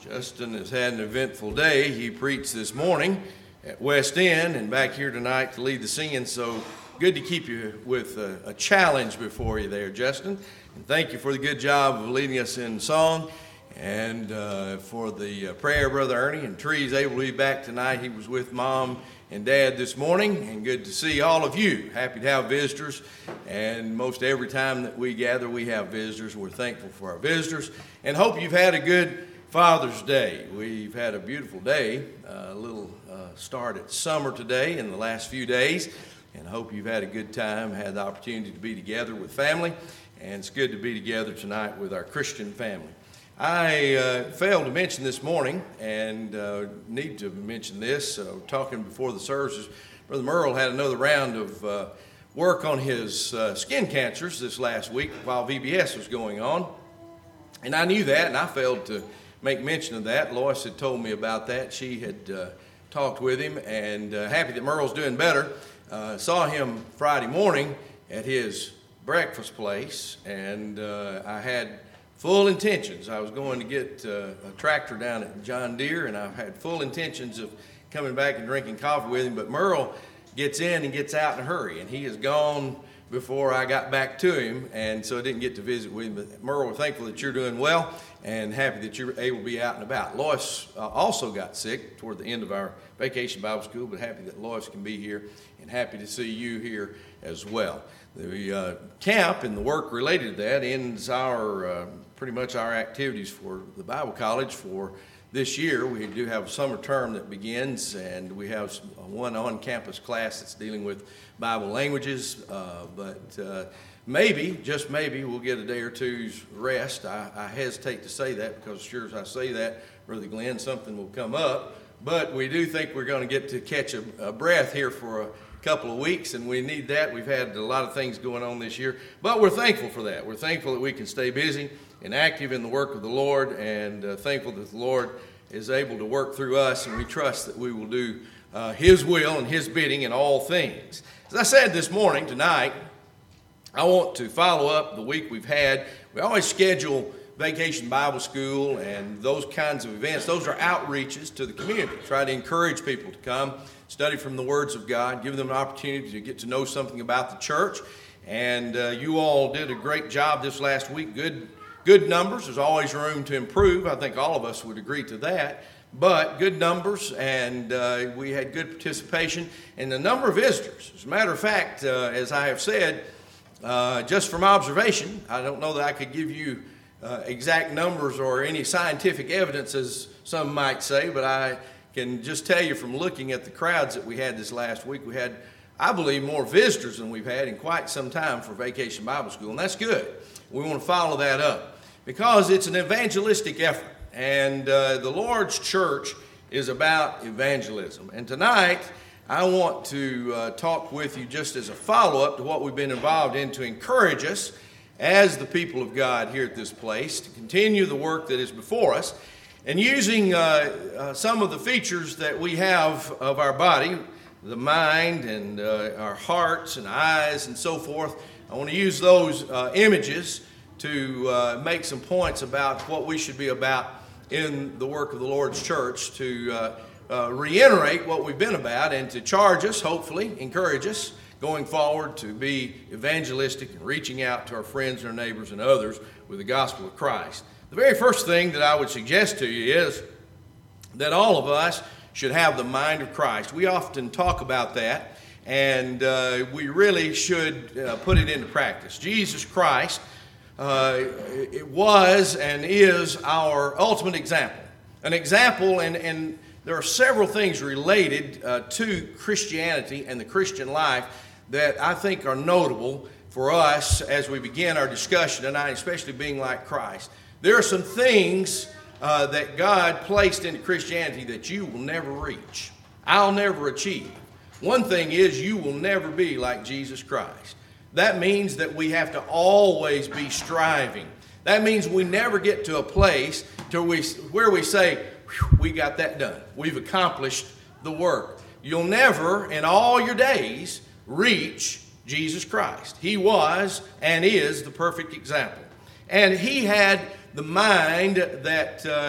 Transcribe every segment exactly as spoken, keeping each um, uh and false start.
Justin has had an eventful day. He preached this morning at West End and back here tonight to lead the singing. So good to keep you with a, a challenge before you there, Justin. And thank you for the good job of leading us in song and uh, for the uh, prayer, Brother Ernie. And Tree's able to be back tonight. He was with Mom and Dad this morning, and good to see all of you. Happy to have visitors, and most every time that we gather, we have visitors. We're thankful for our visitors, and hope you've had a good Father's Day. We've had a beautiful day, uh, a little uh, start at summer today in the last few days, and hope you've had a good time, had the opportunity to be together with family, and it's good to be together tonight with our Christian family. I uh, failed to mention this morning, and uh, need to mention this, uh, talking before the services, Brother Merle had another round of uh, work on his uh, skin cancers this last week while V B S was going on, and I knew that, and I failed to make mention of that. Lois had told me about that. She had uh, talked with him, and uh, happy that Merle's doing better. Uh, saw him Friday morning at his breakfast place, and uh, I had full intentions. I was going to get uh, a tractor down at John Deere, and I had full intentions of coming back and drinking coffee with him, but Merle gets in and gets out in a hurry, and he is gone before I got back to him, and so I didn't get to visit with him. But Merle, we're thankful that you're doing well and happy that you're able to be out and about. Lois uh, also got sick toward the end of our vacation Bible school, but happy that Lois can be here and happy to see you here as well. The uh, camp and the work related to that ends our uh, pretty much our activities for the Bible College for this year. We do have a summer term that begins, and we have one on-campus class that's dealing with Bible languages, uh, but uh, maybe, just maybe, we'll get a day or two's rest. I, I hesitate to say that because as sure as I say that, Brother Glenn, something will come up, but we do think we're going to get to catch a, a breath here for a couple of weeks, and we need that. We've had a lot of things going on this year, but we're thankful for that. We're thankful that we can stay busy and active in the work of the Lord, and uh, thankful that the Lord is able to work through us, and we trust that we will do uh, His will and His bidding in all things. As I said this morning, tonight, I want to follow up the week we've had. We always schedule Vacation Bible School and those kinds of events. Those are outreaches to the community. Try to encourage people to come, study from the words of God, give them an opportunity to get to know something about the church. And uh, you all did a great job this last week. Good Good numbers. There's always room to improve. I think all of us would agree to that. But good numbers, and uh, we had good participation, and a number of visitors. As a matter of fact, uh, as I have said, uh, just from observation, I don't know that I could give you uh, exact numbers or any scientific evidence, as some might say, but I can just tell you from looking at the crowds that we had this last week, we had, I believe, more visitors than we've had in quite some time for Vacation Bible School, and that's good. We want to follow that up because it's an evangelistic effort, and uh, the Lord's church is about evangelism. And tonight, I want to uh, talk with you just as a follow-up to what we've been involved in to encourage us as the people of God here at this place to continue the work that is before us, and using uh, uh, some of the features that we have of our body, the mind and uh, our hearts and eyes and so forth. I want to use those uh, images to uh, make some points about what we should be about in the work of the Lord's church, to uh, uh, reiterate what we've been about and to charge us, hopefully, encourage us going forward to be evangelistic and reaching out to our friends and our neighbors and others with the gospel of Christ. The very first thing that I would suggest to you is that all of us should have the mind of Christ. We often talk about that, and uh, we really should uh, put it into practice. Jesus Christ uh, it was and is our ultimate example. An example, and, and there are several things related uh, to Christianity and the Christian life that I think are notable for us as we begin our discussion tonight, especially being like Christ. There are some things uh, that God placed into Christianity that you will never reach. I'll never achieve. One thing is you will never be like Jesus Christ. That means that we have to always be striving. That means we never get to a place to we, where we say, we got that done. We've accomplished the work. You'll never, in all your days, reach Jesus Christ. He was and is the perfect example. And he had the mind that uh,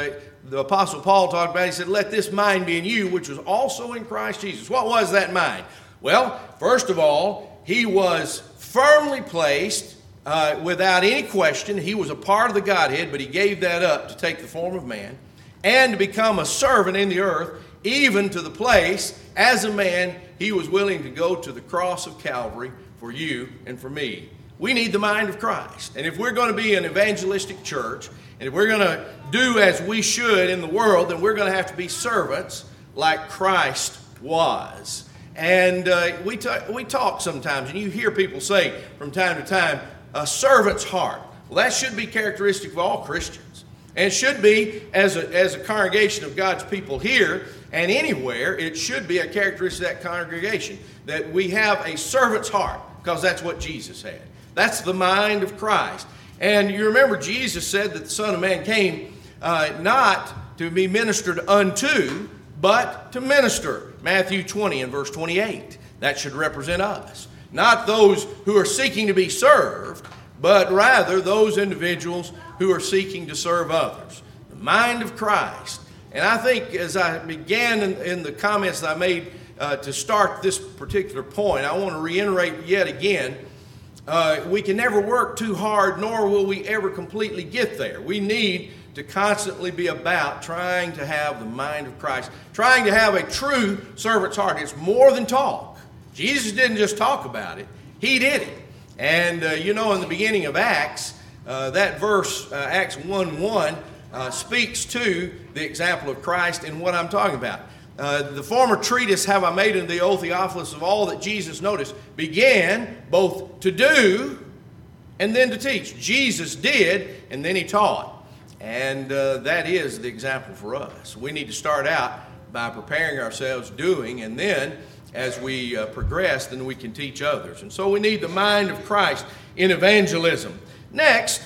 the Apostle Paul talked about, he said, let this mind be in you, which was also in Christ Jesus. What was that mind? Well, first of all, he was firmly placed uh, without any question. He was a part of the Godhead, but he gave that up to take the form of man and to become a servant in the earth, even to the place, as a man, he was willing to go to the cross of Calvary for you and for me. We need the mind of Christ. And if we're going to be an evangelistic church, and if we're going to do as we should in the world, then we're going to have to be servants like Christ was. And uh, we, t- we talk sometimes, and you hear people say from time to time, a servant's heart. Well, that should be characteristic of all Christians. And it should be, as a, as a congregation of God's people here and anywhere, it should be a characteristic of that congregation, that we have a servant's heart, because that's what Jesus had. That's the mind of Christ. And you remember Jesus said that the Son of Man came uh, not to be ministered unto, but to minister. Matthew twenty and verse twenty-eight. That should represent us. Not those who are seeking to be served, but rather those individuals who are seeking to serve others. The mind of Christ. And I think as I began in, in the comments that I made uh, to start this particular point, I want to reiterate yet again, uh, we can never work too hard, nor will we ever completely get there. We need to constantly be about trying to have the mind of Christ, trying to have a true servant's heart. It's more than talk. Jesus didn't just talk about it, he did it. And, uh, you know, in the beginning of Acts, uh, that verse, uh, Acts one one, uh, speaks to the example of Christ and what I'm talking about. Uh, the former treatise have I made in the O Theophilus of all that Jesus, notice, began both to do and then to teach. Jesus did, and then he taught. And uh, that is the example for us. We need to start out by preparing ourselves, doing, and then as we uh, progress, then we can teach others. And so we need the mind of Christ in evangelism. Next,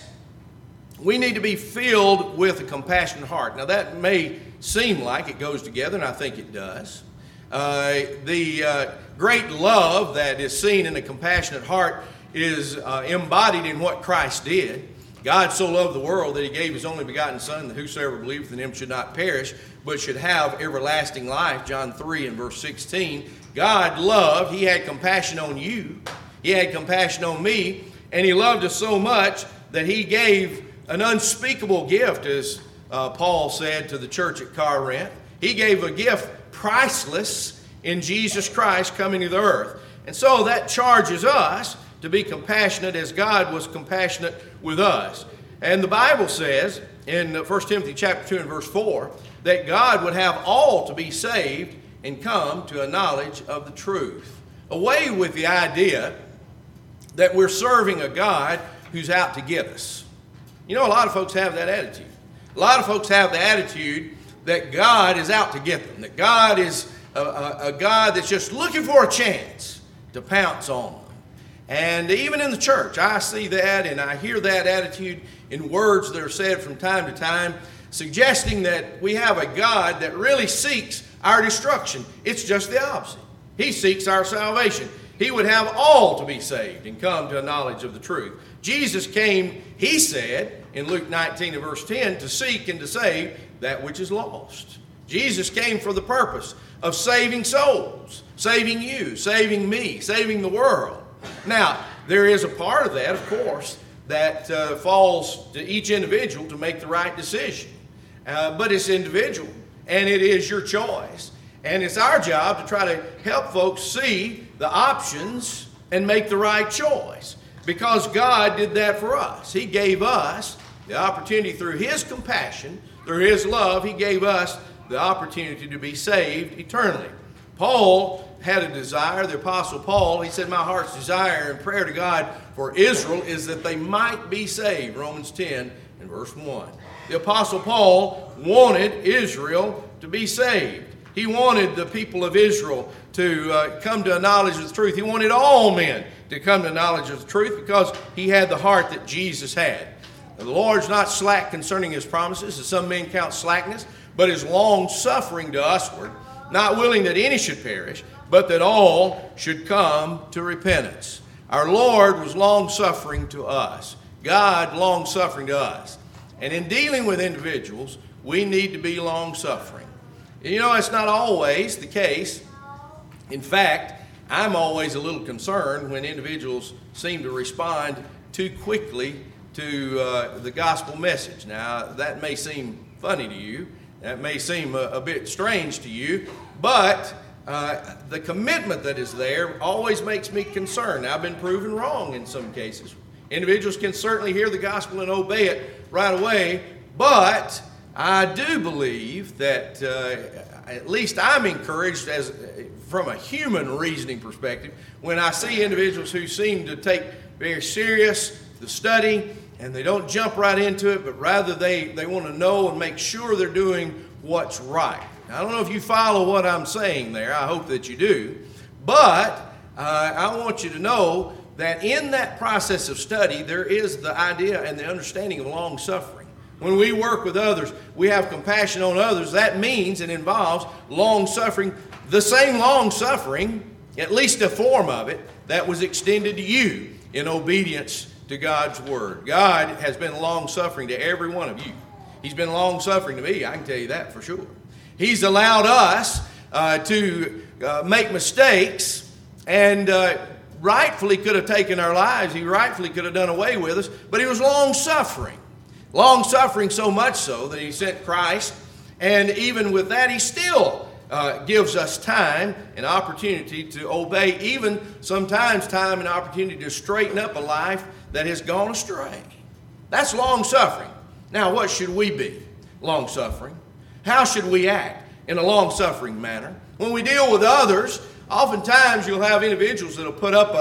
we need to be filled with a compassionate heart. Now that may seem like it goes together, and I think it does. Uh, the uh, great love that is seen in a compassionate heart is uh, embodied in what Christ did. God so loved the world that he gave his only begotten Son, that whosoever believeth in him should not perish, but should have everlasting life. John three and verse sixteen. God loved, he had compassion on you. He had compassion on me, and he loved us so much that he gave an unspeakable gift, as uh, Paul said to the church at Corinth. He gave a gift priceless in Jesus Christ coming to the earth. And so that charges us to be compassionate as God was compassionate with us. And the Bible says in First Timothy chapter two and verse four that God would have all to be saved and come to a knowledge of the truth. Away with the idea that we're serving a God who's out to get us. You know, a lot of folks have that attitude. A lot of folks have the attitude that God is out to get them, that God is a, a, a God that's just looking for a chance to pounce on them. And even in the church, I see that and I hear that attitude in words that are said from time to time, suggesting that we have a God that really seeks our destruction. It's just the opposite. He seeks our salvation. He would have all to be saved and come to a knowledge of the truth. Jesus came, he said, in Luke nineteen and verse ten, to seek and to save that which is lost. Jesus came for the purpose of saving souls, saving you, saving me, saving the world. Now, there is a part of that, of course, that uh, falls to each individual to make the right decision. Uh, but it's individual, and it is your choice. And it's our job to try to help folks see the options and make the right choice. Because God did that for us. He gave us the opportunity through his compassion, through his love, he gave us the opportunity to be saved eternally. Paul had a desire, the Apostle Paul, he said, my heart's desire and prayer to God for Israel is that they might be saved. Romans ten and verse one. The Apostle Paul wanted Israel to be saved. He wanted the people of Israel to uh, come to a knowledge of the truth. He wanted all men to come to knowledge of the truth because he had the heart that Jesus had. Now, the Lord's not slack concerning his promises, as some men count slackness, but is long-suffering to usward, not willing that any should perish, but that all should come to repentance. Our Lord was long-suffering to us. God long-suffering to us. And in dealing with individuals, we need to be long-suffering. You know, it's not always the case. In fact, I'm always a little concerned when individuals seem to respond too quickly to uh, the gospel message. Now, that may seem funny to you. That may seem a, a bit strange to you, but uh, the commitment that is there always makes me concerned. Now, I've been proven wrong in some cases. Individuals can certainly hear the gospel and obey it right away, but I do believe that uh, at least I'm encouraged as from a human reasoning perspective when I see individuals who seem to take very serious the study and they don't jump right into it, but rather they, they want to know and make sure they're doing what's right. Now, I don't know if you follow what I'm saying there. I hope that you do. But uh, I want you to know that in that process of study, there is the idea and the understanding of long suffering. When we work with others, we have compassion on others. That means and involves long suffering, the same long suffering, at least a form of it, that was extended to you in obedience to God's word. God has been long suffering to every one of you. He's been long suffering to me, I can tell you that for sure. He's allowed us uh, to uh, make mistakes and uh, rightfully could have taken our lives. He rightfully could have done away with us, but he was long suffering. Long suffering so much so that he sent Christ, and even with that he still uh, gives us time and opportunity to obey, even sometimes time and opportunity to straighten up a life that has gone astray. That's long suffering. Now, what should we be? Long suffering. How should we act in a long suffering manner? When we deal with others, oftentimes you'll have individuals that will put up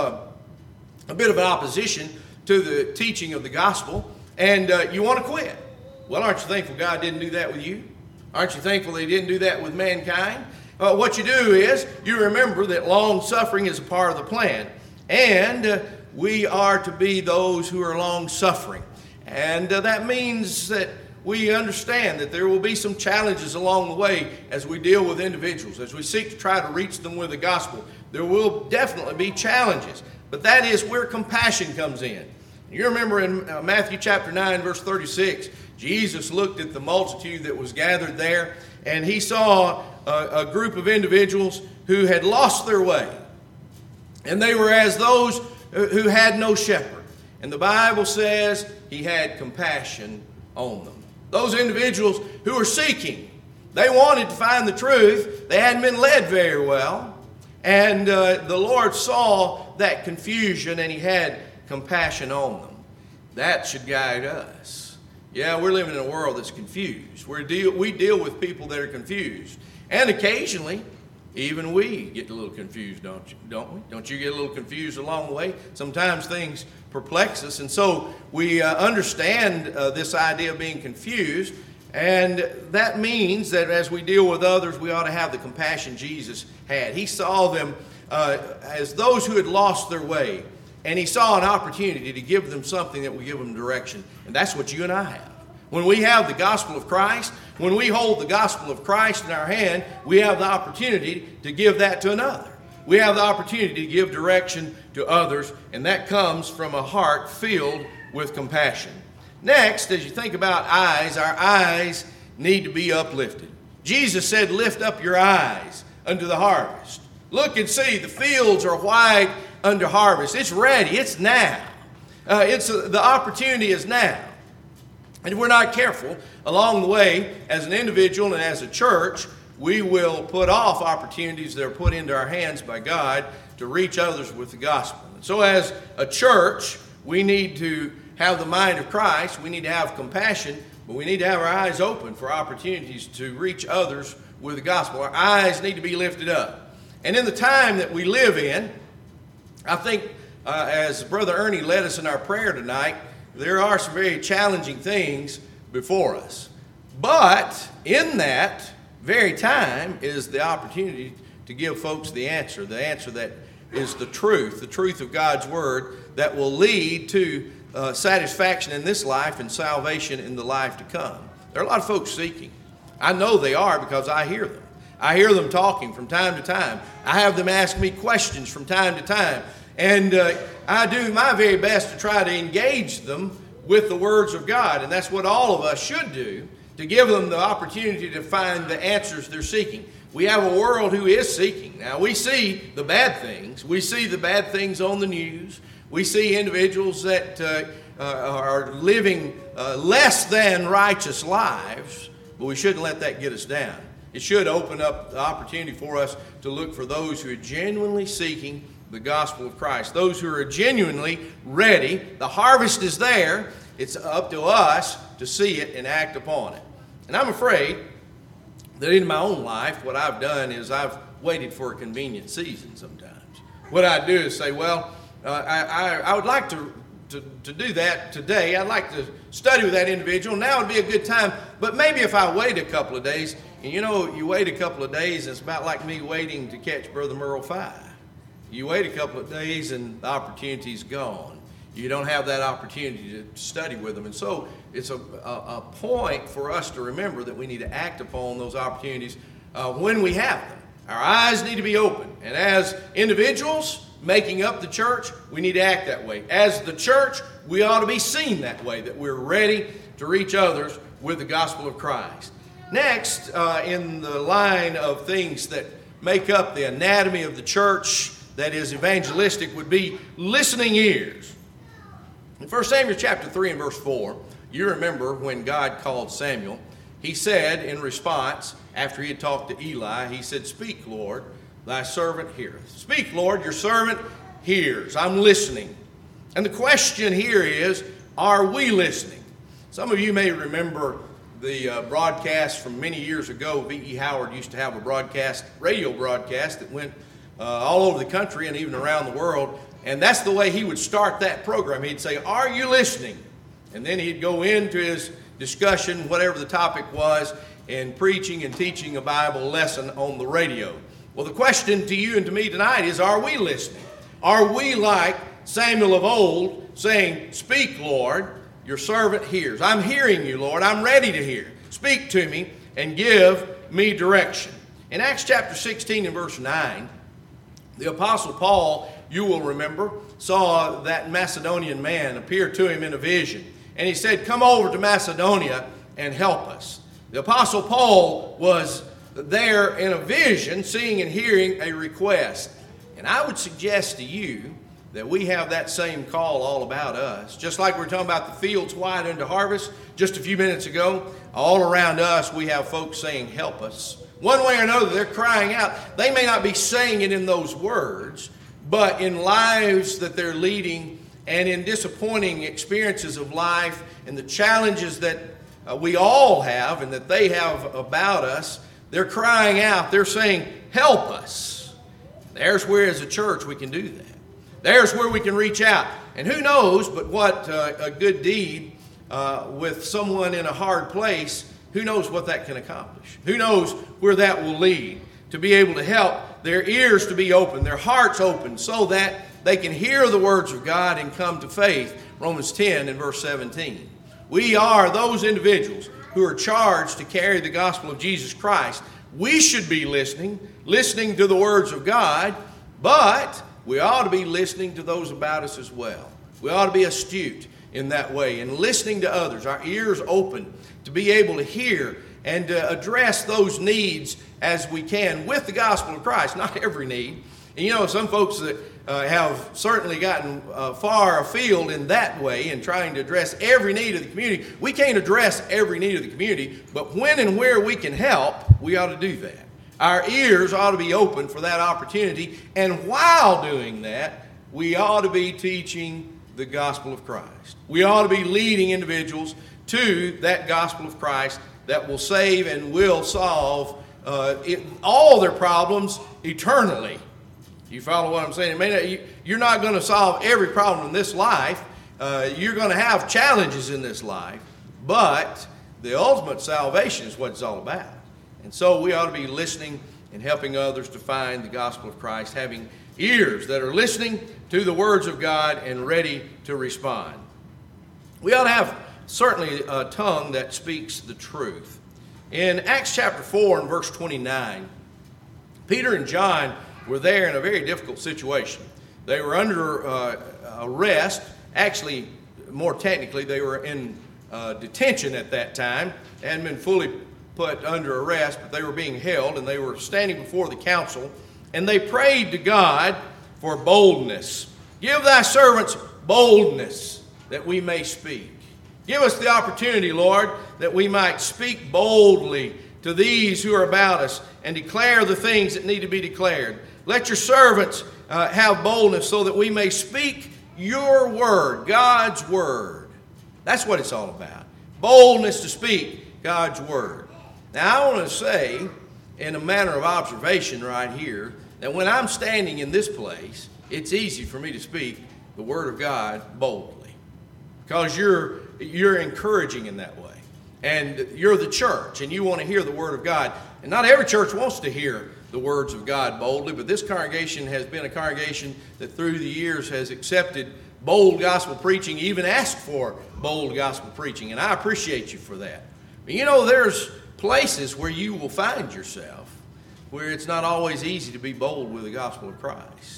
a, a bit of an opposition to the teaching of the gospel, and uh, you want to quit. Well, aren't you thankful God didn't do that with you? Aren't you thankful that he didn't do that with mankind? Uh, what you do is you remember that long suffering is a part of the plan, and uh, we are to be those who are long suffering. And uh, that means that we understand that there will be some challenges along the way as we deal with individuals, as we seek to try to reach them with the gospel. There will definitely be challenges, but that is where compassion comes in. You remember in uh, Matthew chapter nine, verse thirty-six, Jesus looked at the multitude that was gathered there, and he saw a, a group of individuals who had lost their way. And they were as those who had no shepherd. And the Bible says he had compassion on them. Those individuals who were seeking, they wanted to find the truth. They hadn't been led very well. And uh, the Lord saw that confusion and he had compassion on them. That should guide us. Yeah, we're living in a world that's confused. We're deal, we deal with people that are confused. And occasionally, even we get a little confused, don't you? Don't we? Don't you get a little confused along the way? Sometimes things perplex us, and so we uh, understand uh, this idea of being confused, and that means that as we deal with others, we ought to have the compassion Jesus had. He saw them uh, as those who had lost their way, and he saw an opportunity to give them something that would give them direction, and that's what you and I have. When we have the gospel of Christ, when we hold the gospel of Christ in our hand, we have the opportunity to give that to another. We have the opportunity to give direction to others, and that comes from a heart filled with compassion. Next, as you think about eyes, our eyes need to be uplifted. Jesus said, lift up your eyes unto the harvest. Look and see, the fields are white unto harvest. It's ready. It's now. Uh, it's uh, the opportunity is now. And if we're not careful, along the way, as an individual and as a church, we will put off opportunities that are put into our hands by God to reach others with the gospel. And so as a church, we need to have the mind of Christ. We need to have compassion, but we need to have our eyes open for opportunities to reach others with the gospel. Our eyes need to be lifted up. And in the time that we live in, I think uh, as Brother Ernie led us in our prayer tonight, there are some very challenging things before us. But in that very time is the opportunity to give folks the answer, the answer that is the truth, the truth of God's word that will lead to uh, satisfaction in this life and salvation in the life to come. There are a lot of folks seeking. I know they are because I hear them. I hear them talking from time to time. I have them ask me questions from time to time. And uh, I do my very best to try to engage them with the words of God. And that's what all of us should do. to give them the opportunity to find the answers they're seeking. We have a world who is seeking. Now, we see the bad things. We see the bad things on the news. We see individuals that uh, uh, are living uh, less than righteous lives, but we shouldn't let that get us down. It should open up the opportunity for us to look for those who are genuinely seeking the gospel of Christ, those who are genuinely ready. The harvest is there. It's up to us to see it and act upon it. And I'm afraid that in my own life, what I've done is I've waited for a convenient season sometimes. What I do is say, well, uh, I, I, I would like to, to, to do that today. I'd like to study with that individual. Now would be a good time. But maybe if I wait a couple of days, and you know, you wait a couple of days, it's about like me waiting to catch Brother Merle Fye. You wait a couple of days and the opportunity's gone. You don't have that opportunity to study with them. And so it's a, a, a point for us to remember that we need to act upon those opportunities uh, when we have them. Our eyes need to be open. And as individuals making up the church, we need to act that way. As the church, we ought to be seen that way, that we're ready to reach others with the gospel of Christ. Next, uh, in the line of things that make up the anatomy of the church that is evangelistic would be listening ears. In First Samuel chapter three and verse four, you remember when God called Samuel, he said in response, after he had talked to Eli, he said, "Speak, Lord, thy servant heareth." Speak, Lord, your servant hears. I'm listening. And the question here is, are we listening? Some of you may remember the uh, broadcast from many years ago. V E Howard used to have a broadcast, radio broadcast that went uh, all over the country and even around the world. And that's the way he would start that program. He'd say, "Are you listening?" And then he'd go into his discussion, whatever the topic was, and preaching and teaching a Bible lesson on the radio. Well, the question to you and to me tonight is, are we listening? Are we like Samuel of old saying, "Speak, Lord, your servant hears. I'm hearing you, Lord. I'm ready to hear. Speak to me and give me direction." In Acts chapter sixteen and verse nine, the Apostle Paul, you will remember, saw that Macedonian man appear to him in a vision. And he said, "Come over to Macedonia and help us." The Apostle Paul was there in a vision, seeing and hearing a request. And I would suggest to you that we have that same call all about us. Just like we were talking about the fields white unto harvest just a few minutes ago, all around us we have folks saying, "Help us." One way or another, they're crying out. They may not be saying it in those words, but in lives that they're leading and in disappointing experiences of life and the challenges that uh, we all have and that they have about us, they're crying out. They're saying, "Help us." There's where as a church we can do that. There's where we can reach out. And who knows but what uh, a good deed uh, with someone in a hard place, who knows what that can accomplish? Who knows where that will lead? To be able to help their ears to be open, their hearts open, so that they can hear the words of God and come to faith. Romans ten and verse seventeen. We are those individuals who are charged to carry the gospel of Jesus Christ. We should be listening, listening to the words of God, but we ought to be listening to those about us as well. We ought to be astute in that way and listening to others, our ears open to be able to hear and to address those needs as we can with the gospel of Christ. Not every need. And you know, some folks that uh, have certainly gotten uh, far afield in that way in trying to address every need of the community. We can't address every need of the community, but when and where we can help, we ought to do that. Our ears ought to be open for that opportunity, and while doing that, we ought to be teaching the gospel of Christ. We ought to be leading individuals to that gospel of Christ that will save and will solve uh, it, all their problems eternally. You follow what I'm saying? It may not, you, you're not going to solve every problem in this life. Uh, you're going to have challenges in this life, but the ultimate salvation is what it's all about. And so we ought to be listening and helping others to find the gospel of Christ, having ears that are listening to the words of God and ready to respond. We ought to have certainly a tongue that speaks the truth. In Acts chapter four and verse twenty-nine, Peter and John were there in a very difficult situation. They were under uh, arrest. Actually, more technically, they were in uh, detention at that time. They hadn't been fully put under arrest, but they were being held, and they were standing before the council, and they prayed to God for boldness. Give thy servants boldness that we may speak. Give us the opportunity, Lord, that we might speak boldly to these who are about us and declare the things that need to be declared. Let your servants uh, have boldness so that we may speak your word, God's word. That's what it's all about. Boldness to speak God's word. Now, I want to say, in a manner of observation right here, that when I'm standing in this place, it's easy for me to speak the word of God boldly. Because you're, you're encouraging in that way. And you're the church, and you want to hear the word of God. And not every church wants to hear the words of God boldly, but this congregation has been a congregation that through the years has accepted bold gospel preaching, even asked for bold gospel preaching. And I appreciate you for that. But you know, there's places where you will find yourself where it's not always easy to be bold with the gospel of Christ.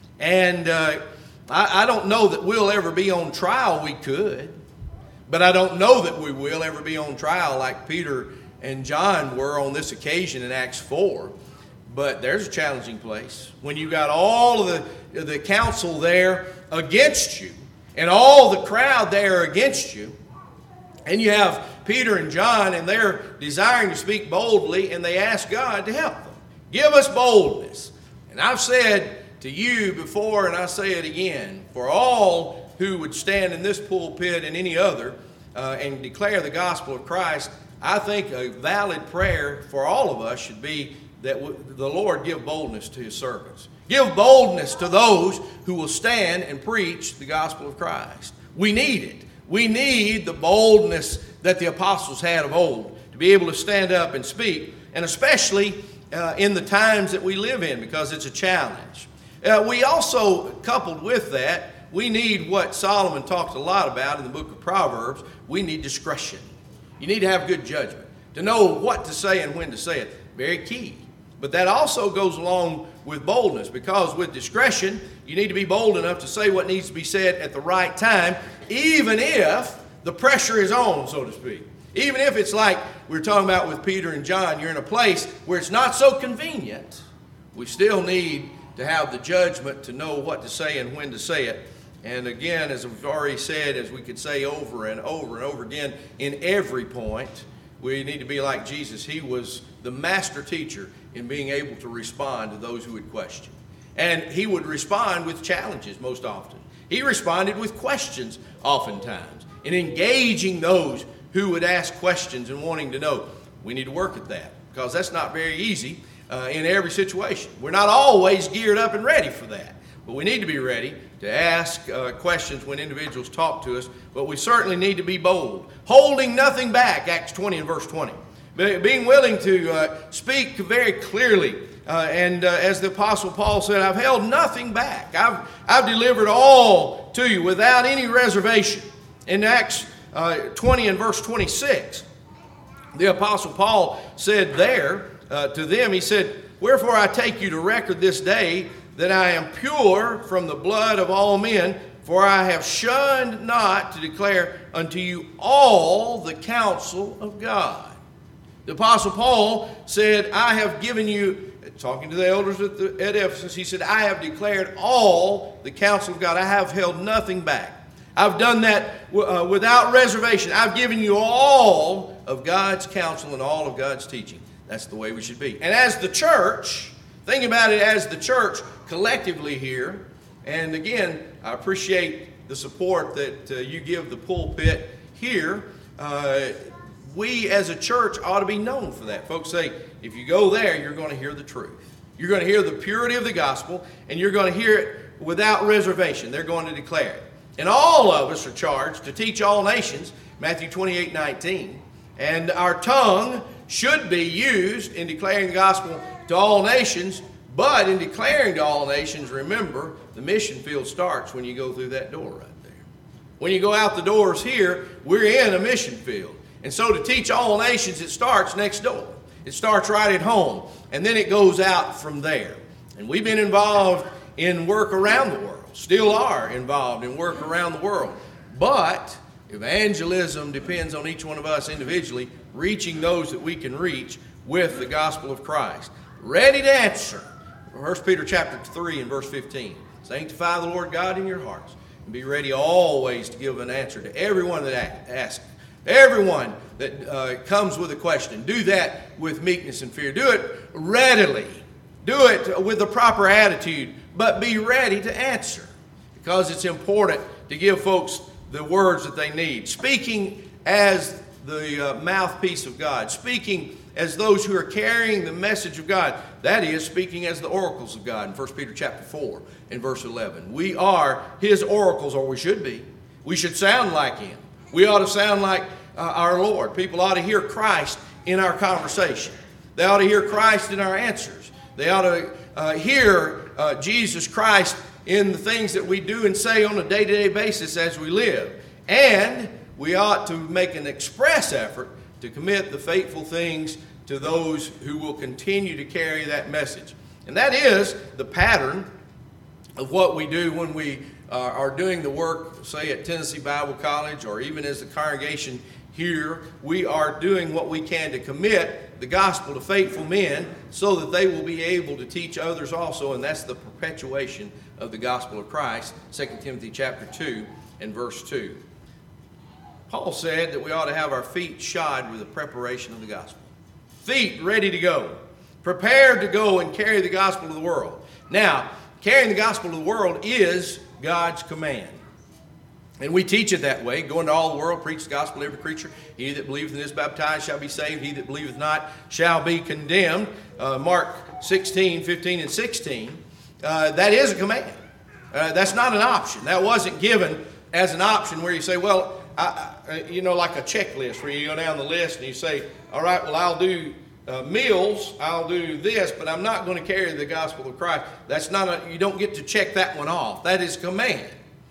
And uh, I, I don't know that we'll ever be on trial. We could. But I don't know that we will ever be on trial like Peter and John were on this occasion in Acts four. But there's a challenging place. When you got all of the, the council there against you, and all the crowd there against you, and you have Peter and John, and they're desiring to speak boldly, and they ask God to help them. Give us boldness. And I've said to you before, and I say it again, for all who would stand in this pulpit and any other uh, and declare the gospel of Christ, I think a valid prayer for all of us should be that w- the Lord give boldness to his servants. Give boldness to those who will stand and preach the gospel of Christ. We need it. We need the boldness that the apostles had of old to be able to stand up and speak, and especially uh, in the times that we live in, because it's a challenge. Uh, we also, coupled with that, we need what Solomon talked a lot about in the book of Proverbs. We need discretion. You need to have good judgment, to know what to say and when to say it. Very key. But that also goes along with boldness, because with discretion, you need to be bold enough to say what needs to be said at the right time, even if the pressure is on, so to speak. Even if it's like we were talking about with Peter and John, you're in a place where it's not so convenient, we still need to have the judgment to know what to say and when to say it. And again, as we've already said, as we could say over and over and over again, in every point, we need to be like Jesus. He was the master teacher in being able to respond to those who would question. And he would respond with challenges most often. He responded with questions oftentimes, in engaging those who would ask questions and wanting to know. We need to work at that, because that's not very easy uh, in every situation. We're not always geared up and ready for that. But we need to be ready to ask uh, questions when individuals talk to us. But we certainly need to be bold, holding nothing back, Acts twenty and verse twenty. Being willing to uh, speak very clearly. Uh, and uh, as the Apostle Paul said, I've held nothing back. I've, I've delivered all to you without any reservation. In Acts uh, twenty and verse twenty-six, the Apostle Paul said there uh, to them, he said, wherefore I take you to record this day that I am pure from the blood of all men, for I have shunned not to declare unto you all the counsel of God. The Apostle Paul said, I have given you, talking to the elders at, the, at Ephesus, he said, I have declared all the counsel of God. I have held nothing back. I've done that uh, without reservation. I've given you all of God's counsel and all of God's teaching. That's the way we should be. And as the church, think about it as the church collectively here. And again, I appreciate the support that uh, you give the pulpit here. Uh, we as a church ought to be known for that. Folks say, if you go there, you're going to hear the truth. You're going to hear the purity of the gospel, and you're going to hear it without reservation. They're going to declare it. And all of us are charged to teach all nations, Matthew twenty-eight nineteen. And our tongue should be used in declaring the gospel to all nations, but in declaring to all nations, remember, the mission field starts when you go through that door right there. When you go out the doors here, we're in a mission field. And so to teach all nations, it starts next door. It starts right at home, and then it goes out from there. And we've been involved in work around the world, still are involved in work around the world. But Evangelism depends on each one of us individually, reaching those that we can reach with the gospel of Christ. Ready to answer. First Peter chapter three and verse fifteen. Sanctify the Lord God in your hearts, and be ready always to give an answer to everyone that asks. Everyone that uh, comes with a question. Do that with meekness and fear. Do it readily. Do it with the proper attitude, but be ready to answer, because it's important to give folks the words that they need. Speaking as the uh, mouthpiece of God. Speaking as those who are carrying the message of God. That is, speaking as the oracles of God in First Peter chapter four and verse eleven. We are His oracles, or we should be. We should sound like Him. We ought to sound like uh, our Lord. People ought to hear Christ in our conversation. They ought to hear Christ in our answers. They ought to uh, hear uh, Jesus Christ in the things that we do and say on a day-to-day basis as we live. And we ought to make an express effort to commit the faithful things to those who will continue to carry that message. And that is the pattern of what we do when we uh, are doing the work, say at Tennessee Bible College, or even as a congregation here. We are doing what we can to commit the gospel to faithful men so that they will be able to teach others also, and that's the perpetuation of the gospel of Christ, Second Timothy chapter two and verse two. Paul said that we ought to have our feet shod with the preparation of the gospel. Feet ready to go, prepared to go and carry the gospel to the world. Now, carrying the gospel to the world is God's command. And we teach it that way. Go into all the world, preach the gospel to every creature. He that believeth and is baptized shall be saved. He that believeth not shall be condemned. Uh, Mark sixteen, fifteen, and sixteen. Uh, that is a command. Uh, that's not an option. That wasn't given as an option where you say, well, I, I, you know, like a checklist where you go down the list and you say, all right, well, I'll do uh, meals, I'll do this, but I'm not going to carry the gospel of Christ. That's not a, you don't get to check that one off. That is command.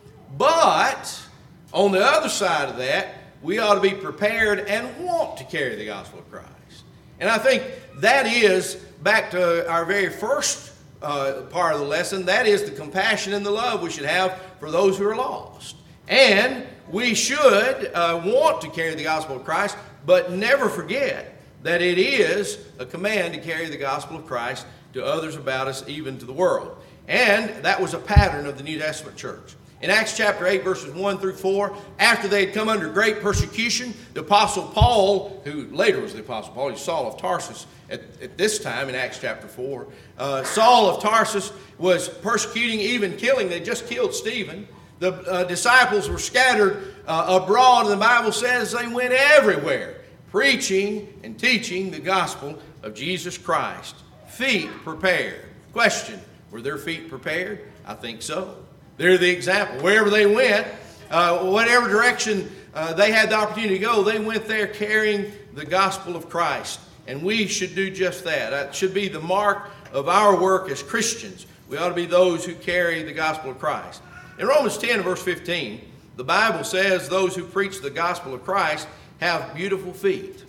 But on the other side of that, we ought to be prepared and want to carry the gospel of Christ. And I think that is, back to our very first uh, part of the lesson, that is the compassion and the love we should have for those who are lost. And we should uh, want to carry the gospel of Christ, but never forget that it is a command to carry the gospel of Christ to others about us, even to the world. And that was a pattern of the New Testament church. In Acts chapter eight, verses one through four, after they had come under great persecution, the Apostle Paul, who later was the Apostle Paul, he's Saul of Tarsus at, at this time in Acts chapter four, uh, Saul of Tarsus was persecuting, even killing. They just killed Stephen. The uh, disciples were scattered uh, abroad, and the Bible says they went everywhere, preaching and teaching the gospel of Jesus Christ. Feet prepared. Question, were their feet prepared? I think so. They're the example. Wherever they went, uh, whatever direction uh, they had the opportunity to go, they went there carrying the gospel of Christ. And we should do just that. That should be the mark of our work as Christians. We ought to be those who carry the gospel of Christ. In Romans ten, verse fifteen, the Bible says those who preach the gospel of Christ have beautiful feet.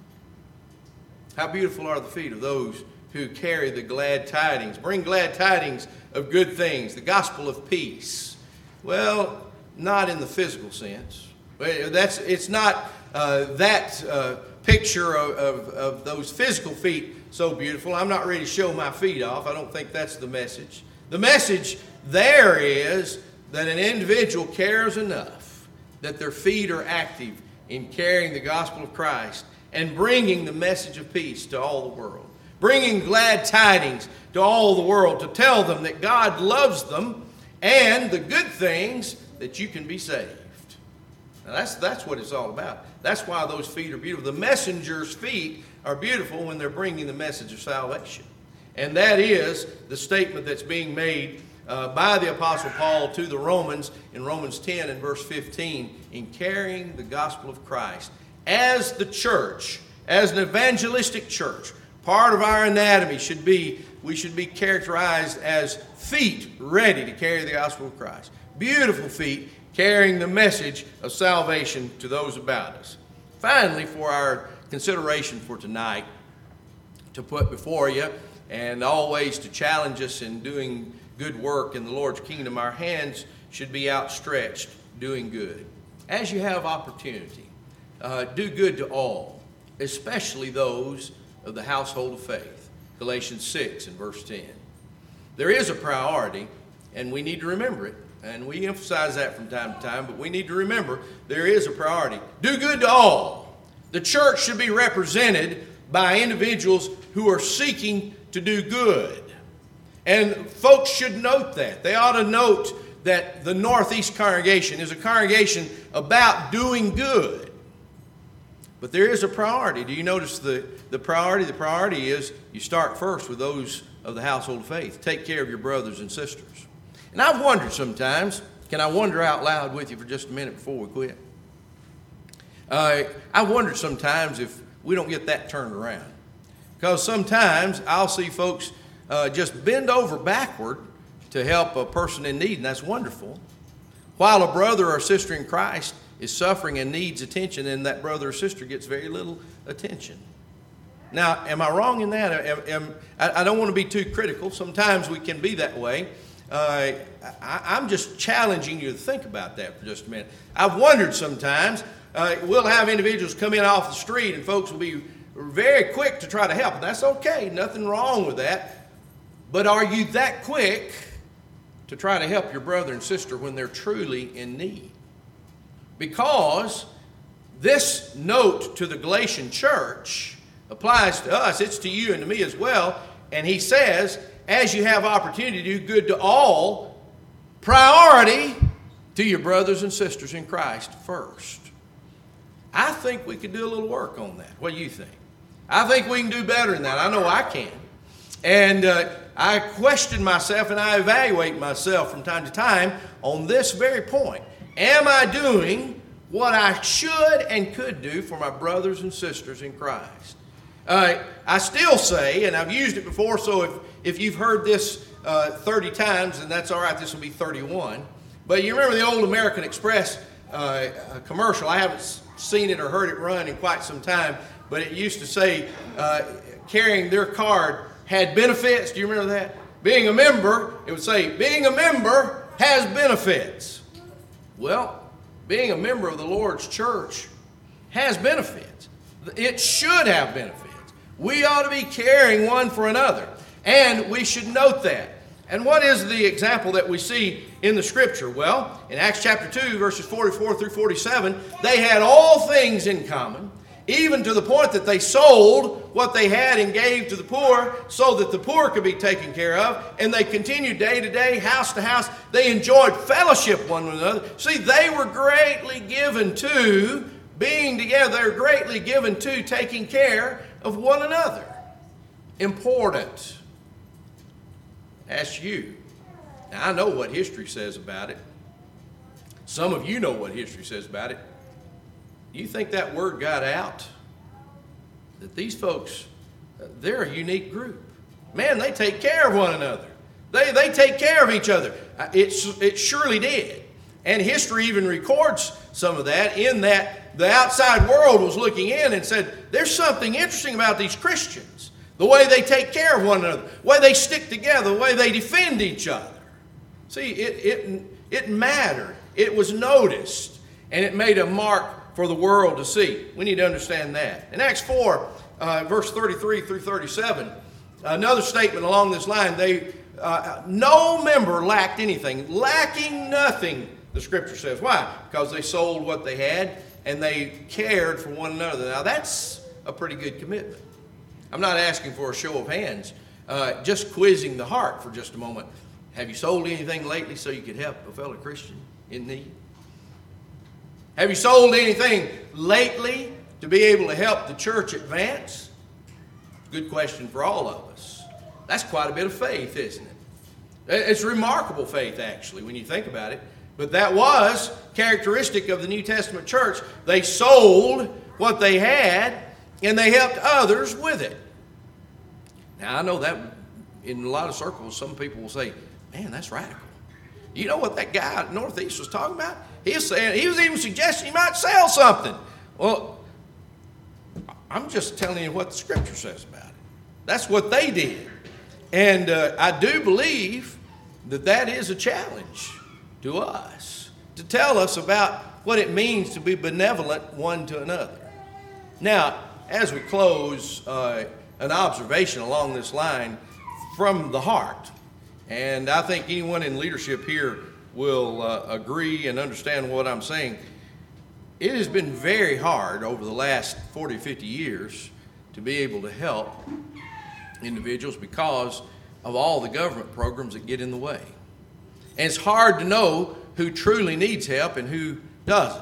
How beautiful are the feet of those who carry the glad tidings, bring glad tidings of good things, the gospel of peace. Well, not in the physical sense. That's, it's not uh, that uh, picture of, of, of those physical feet so beautiful. I'm not ready to show my feet off. I don't think that's the message. The message there is that an individual cares enough that their feet are active in carrying the gospel of Christ and bringing the message of peace to all the world. Bringing glad tidings to all the world to tell them that God loves them and the good things that you can be saved. Now that's, that's what it's all about. That's why those feet are beautiful. The messenger's feet are beautiful when they're bringing the message of salvation. And that is the statement that's being made uh, by the Apostle Paul to the Romans in Romans ten and verse fifteen, in carrying the gospel of Christ. As the church, as an evangelistic church, part of our anatomy should be, we should be characterized as feet ready to carry the gospel of Christ. Beautiful feet carrying the message of salvation to those about us. Finally, for our consideration for tonight, to put before you, and always to challenge us in doing good work in the Lord's kingdom, our hands should be outstretched doing good. as you have opportunity, uh, do good to all, especially those of the household of faith. Galatians six and verse ten. There is a priority, and we need to remember it. And we emphasize that from time to time, but we need to remember there is a priority. Do good to all. The church should be represented by individuals who are seeking to do good. And folks should note that. They ought to note that the Northeast congregation is a congregation about doing good. But there is a priority. Do you notice the, the priority? The priority is you start first with those of the household of faith. Take care of your brothers and sisters. And I've wondered sometimes, can I wonder out loud with you for just a minute before we quit? Uh, I've wondered sometimes if we don't get that turned around. Because sometimes I'll see folks uh, just bend over backward to help a person in need, and that's wonderful. While a brother or sister in Christ is suffering and needs attention, and that brother or sister gets very little attention. Now, am I wrong in that? Am, am, I, I don't want to be too critical. Sometimes we can be that way. Uh, I, I'm just challenging you to think about that for just a minute. I've wondered sometimes, uh, we'll have individuals come in off the street, and folks will be very quick to try to help. And that's okay. Nothing wrong with that. But are you that quick to try to help your brother and sister when they're truly in need? Because this note to the Galatian church applies to us. It's to you and to me as well. And he says, as you have opportunity to do good to all, priority to your brothers and sisters in Christ first. I think we could do a little work on that. What do you think? I think we can do better than that. I know I can. And uh, I question myself and I evaluate myself from time to time on this very point. Am I doing what I should and could do for my brothers and sisters in Christ? Uh, I still say, and I've used it before, so if, if you've heard this uh, thirty times, then that's all right, this will be thirty-one. But you remember the old American Express uh, commercial? I haven't seen it or heard it run in quite some time, but it used to say uh, carrying their card had benefits. Do you remember that? Being a member, it would say, being a member has benefits. Well, being a member of the Lord's church has benefits. It should have benefits. We ought to be caring one for another. And we should note that. And what is the example that we see in the Scripture? Well, in Acts chapter two, verses forty-four through forty-seven, they had all things in common, even to the point that they sold what they had and gave to the poor so that the poor could be taken care of. And they continued day to day, house to house. They enjoyed fellowship one with another. See, they were greatly given to being together. They were greatly given to taking care of one another. Important. Ask you. Now, I know what history says about it. Some of you know what history says about it. You think that word got out? That these folks, they're a unique group. Man, they take care of one another. They, they take care of each other. It's, it surely did. And history even records some of that, in that the outside world was looking in and said, there's something interesting about these Christians. The way they take care of one another, the way they stick together, the way they defend each other. See, it, it, it mattered. It was noticed. And it made a mark for the world to see. We need to understand that. In Acts four, uh, verse thirty-three through thirty-seven, another statement along this line, they uh, no member lacked anything. Lacking nothing, the Scripture says. Why? Because they sold what they had and they cared for one another. Now, that's a pretty good commitment. I'm not asking for a show of hands, uh, just quizzing the heart for just a moment. Have you sold anything lately so you could help a fellow Christian in need? Have you sold anything lately to be able to help the church advance? Good question for all of us. That's quite a bit of faith, isn't it? It's remarkable faith, actually, when you think about it. But that was characteristic of the New Testament church. They sold what they had, and they helped others with it. Now, I know that in a lot of circles, some people will say, man, that's radical. You know what that guy at Northeast was talking about? He was saying, he was even suggesting he might sell something. Well, I'm just telling you what the Scripture says about it. That's what they did. And uh, I do believe that that is a challenge to us, to tell us about what it means to be benevolent one to another. Now, as we close, uh, an observation along this line from the heart. And I think anyone in leadership here will uh, agree and understand what I'm saying. It has been very hard over the last forty, fifty years to be able to help individuals because of all the government programs that get in the way. And it's hard to know who truly needs help and who doesn't.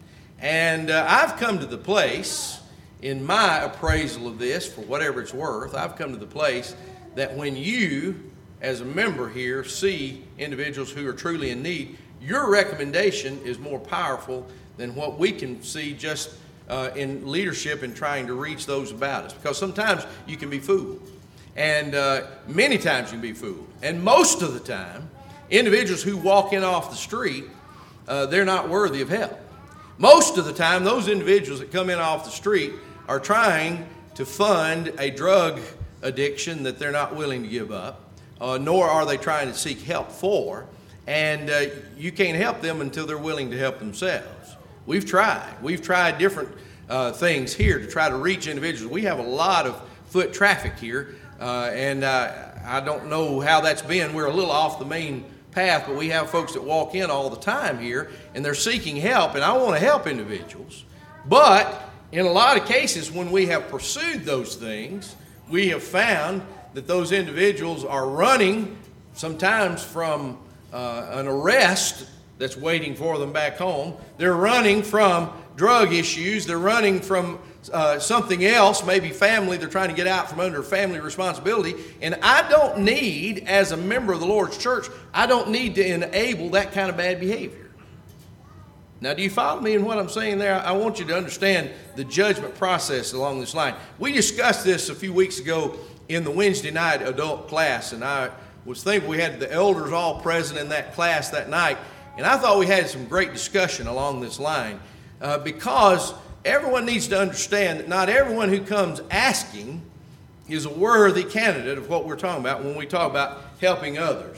And uh, I've come to the place, in my appraisal of this, for whatever it's worth, I've come to the place that when you, as a member here, see individuals who are truly in need, your recommendation is more powerful than what we can see just uh, in leadership and trying to reach those about us. Because sometimes you can be fooled. And uh, many times you can be fooled. And most of the time, individuals who walk in off the street, uh, they're not worthy of help. Most of the time, those individuals that come in off the street are trying to fund a drug addiction that they're not willing to give up, uh, nor are they trying to seek help for. And uh, you can't help them until they're willing to help themselves. We've tried. We've tried different uh, things here to try to reach individuals. We have a lot of foot traffic here. Uh, and uh, I don't know how that's been. We're a little off the main path, but we have folks that walk in all the time here, and they're seeking help, and I want to help individuals. But in a lot of cases, when we have pursued those things, we have found that those individuals are running sometimes from uh, an arrest that's waiting for them back home. They're running from drug issues. They're running from Uh, something else, maybe family. They're trying to get out from under family responsibility. And I don't need, as a member of the Lord's church, I don't need to enable that kind of bad behavior. Now, do you follow me in what I'm saying there? I want you to understand the judgment process along this line. We discussed this a few weeks ago in the Wednesday night adult class, and I was thinking we had the elders all present in that class that night, and I thought we had some great discussion along this line uh, because everyone needs to understand that not everyone who comes asking is a worthy candidate of what we're talking about when we talk about helping others.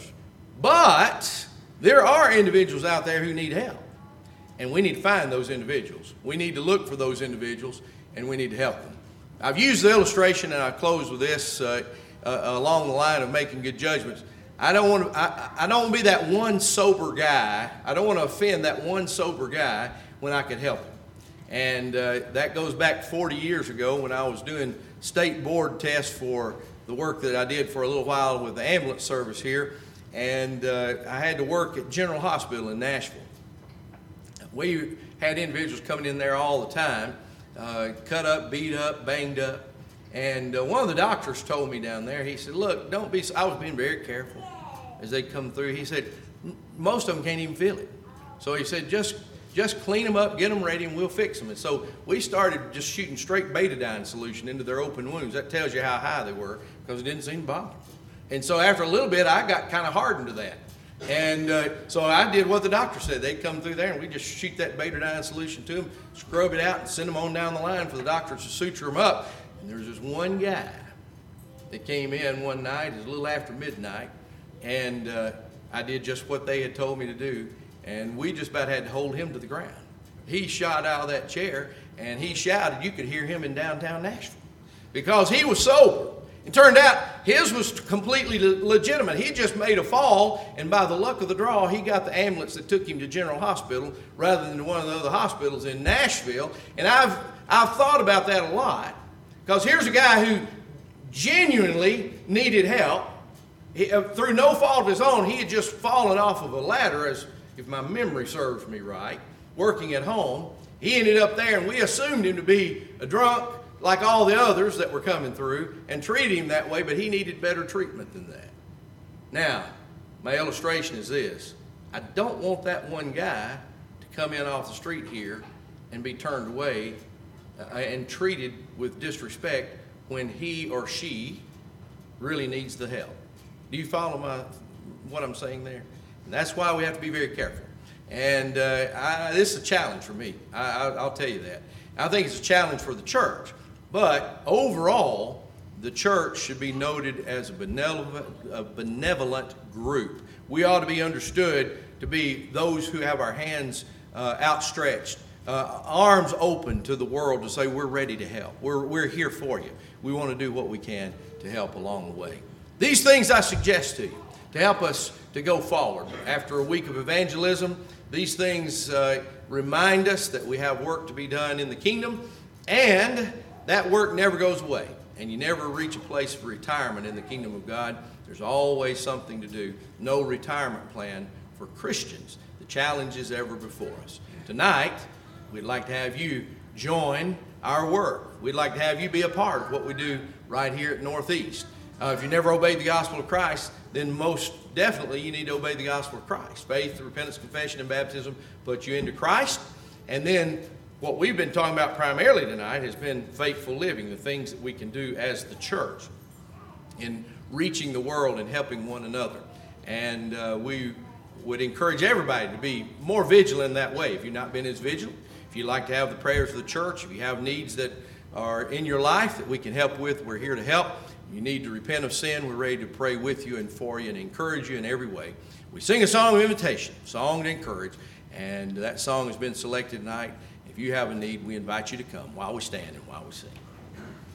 But there are individuals out there who need help, and we need to find those individuals. We need to look for those individuals, and we need to help them. I've used the illustration, and I close with this uh, uh, along the line of making good judgments. I don't want to. I, I don't want to be that one sober guy. I don't want to offend that one sober guy when I can help him. And uh, that goes back forty years ago when I was doing state board tests for the work that I did for a little while with the ambulance service here. And uh, I had to work at General Hospital in Nashville. We had individuals coming in there all the time, uh, cut up, beat up, banged up. And uh, one of the doctors told me down there, he said, look, don't be, I was being very careful as they come through. He said, most of them can't even feel it. So he said, just Just clean them up, get them ready, and we'll fix them. And so we started just shooting straight betadine solution into their open wounds. That tells you how high they were because it didn't seem to bother them. And so after a little bit, I got kind of hardened to that. And uh, so I did what the doctor said. They'd come through there, and we just shoot that betadine solution to them, scrub it out, and send them on down the line for the doctors to suture them up. And there was this one guy that came in one night. It was a little after midnight, and uh, I did just what they had told me to do. And we just about had to hold him to the ground. He shot out of that chair, and he shouted. You could hear him in downtown Nashville because he was sober. It turned out his was completely legitimate. He just made a fall, and by the luck of the draw, he got the ambulance that took him to General Hospital rather than to one of the other hospitals in Nashville. And I've, I've thought about that a lot because here's a guy who genuinely needed help. He, uh, through no fault of his own, he had just fallen off of a ladder, as if my memory serves me right, working at home. He ended up there, and we assumed him to be a drunk like all the others that were coming through and treated him that way, but he needed better treatment than that. Now, my illustration is this. I don't want that one guy to come in off the street here and be turned away uh, and treated with disrespect when he or she really needs the help. Do you follow my what I'm saying there? And that's why we have to be very careful. And uh, I, this is a challenge for me. I, I, I'll tell you that. I think it's a challenge for the church. But overall, the church should be noted as a benevolent, a benevolent group. We ought to be understood to be those who have our hands uh, outstretched, uh, arms open to the world to say, we're ready to help. We're, we're here for you. We want to do what we can to help along the way. These things I suggest to you to help us to go forward. After a week of evangelism, these things uh, remind us that we have work to be done in the kingdom, and that work never goes away. And you never reach a place of retirement in the kingdom of God. There's always something to do. No retirement plan for Christians. The challenge is ever before us. Tonight, we'd like to have you join our work. We'd like to have you be a part of what we do right here at Northeast. Uh, if you never obeyed the gospel of Christ, then most definitely you need to obey the gospel of Christ. Faith, repentance, confession, and baptism put you into Christ. And then what we've been talking about primarily tonight has been faithful living, the things that we can do as the church in reaching the world and helping one another. And uh, we would encourage everybody to be more vigilant in that way. If you've not been as vigilant, if you'd like to have the prayers of the church, if you have needs that are in your life that we can help with, we're here to help. You need to repent of sin. We're ready to pray with you and for you and encourage you in every way. We sing a song of invitation, a song to encourage, and that song has been selected tonight. If you have a need, we invite you to come while we stand and while we sing.